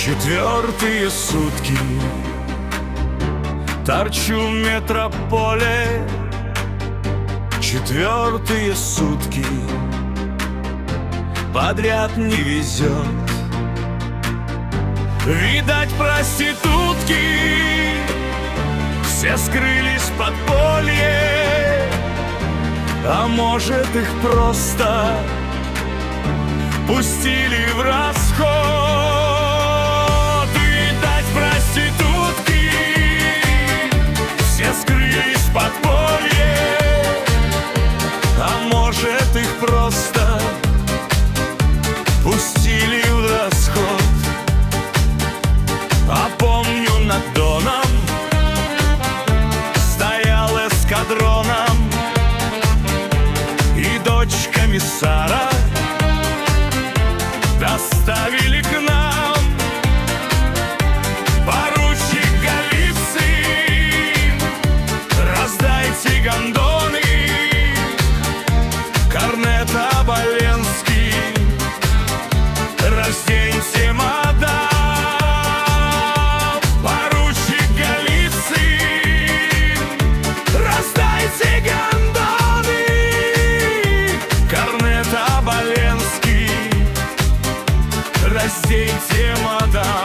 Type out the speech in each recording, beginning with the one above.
Четвертые сутки торчу в метрополе. Четвертые сутки подряд не везет. Видать, проститутки все скрылись в подполье, а может, их просто пустили в расход. Видать, проститутки все скрылись в подполье, а может, их просто пустили в расход. А помню, над Доном стоял эскадроном, и дочь комиссара доставили к нам. Поручик Голицын, раздайте гондоны, корнет Оболенский, разденьте мадам. Поручик Голицын, раздайте гондоны, корнет Оболенский, разденьте мадам.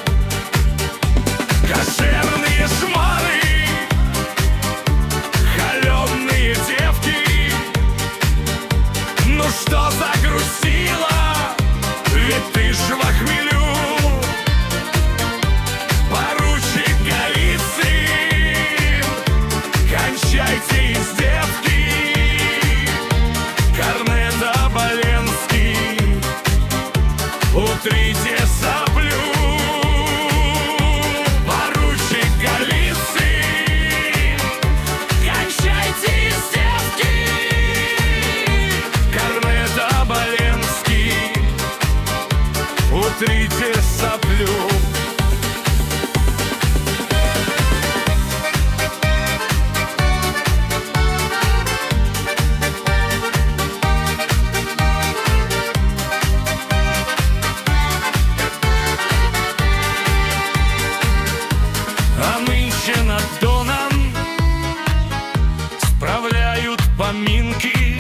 Кошерные шмары, холеные девки, ну что загрустила, ведь ты ж во хмелю. Поручик Голицын, кончайте издевки, корнет Оболенский, утрите соплю. Поручик Голицын, кончайте издевки, корнет Оболенский, утрите соплю. А нынче над Доном справляют поминки.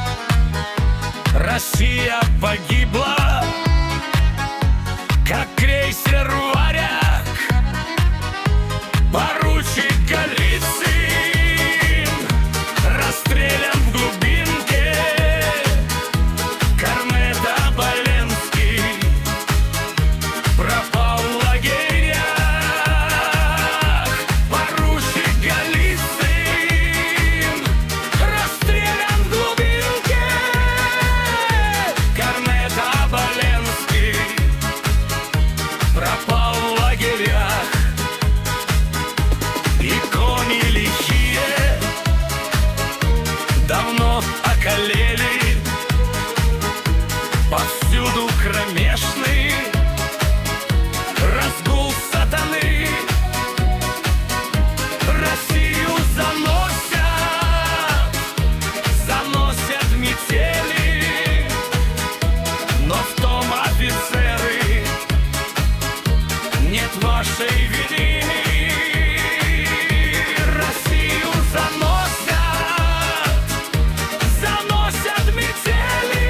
Россия погибла, как крейсер «Варяг». Поручик Голицын расстрелян в глубинке, корнет Оболенский пропал в лагерях. Поручик Голицын расстрелян в глубинке, корнет Оболенский пропал в лагерях. И кони лихие давно околели, повсюду кромешный разгул сатаны. Россию заносят метели, но в том, офицеры, нет вашей вины. Россию заносят метели,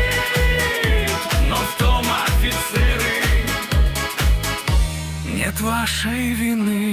но в том, офицеры, нет вашей вины.